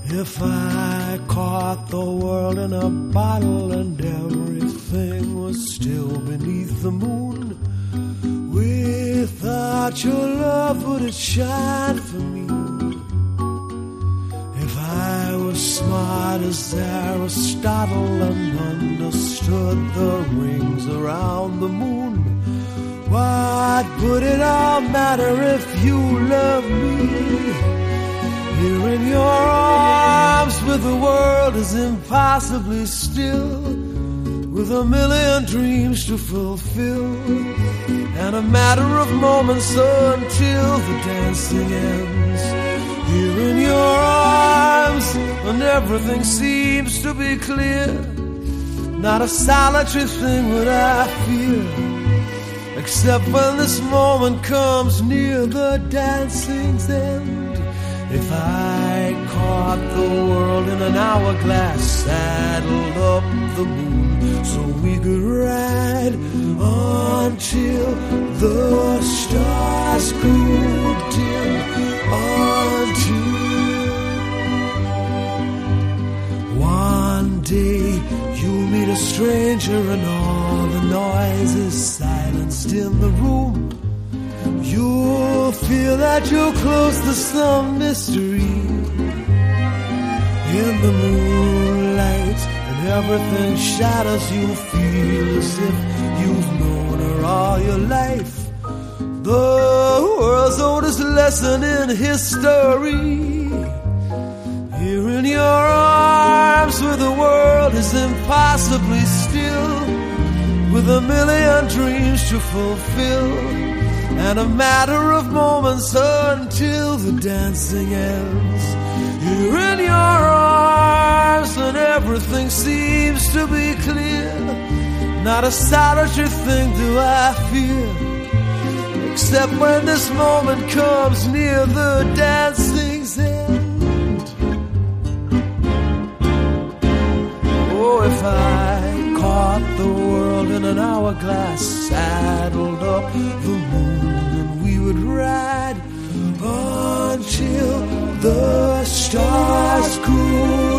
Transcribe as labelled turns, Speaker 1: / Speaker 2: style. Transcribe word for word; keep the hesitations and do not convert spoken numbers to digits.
Speaker 1: If I caught the world in a bottle and everything was still beneath the moon, without your love would it shine for me? If I was smart as Aristotle and understood the rings around the moon, what would it all matter if you loved me? Here in your arms where the world is impossibly still, with a million dreams to fulfill, and a matter of moments until the dancing ends. Here in your arms when everything seems to be clear, not a solitary thing would I fear, except when this moment comes near the dancing's end. If I caught the world in an hourglass, saddled up the moon so we could ride until the stars grew dim, until one day you meet a stranger and all the noise is silenced in the room. You'll feel that you're close to some mystery in the moonlight, and everything shadows. You'll feel as if you've known her all your life. The world's oldest lesson in history. Here in your arms where the world is impossibly still, with a million dreams to fulfill, and a matter of moments until the dancing ends. Here in your arms and everything seems to be clear, not a solitary thing do I fear, except when this moment comes near the dancing's end. Oh, if I caught the world in an hourglass, saddled up the moon, we would ride until the stars grew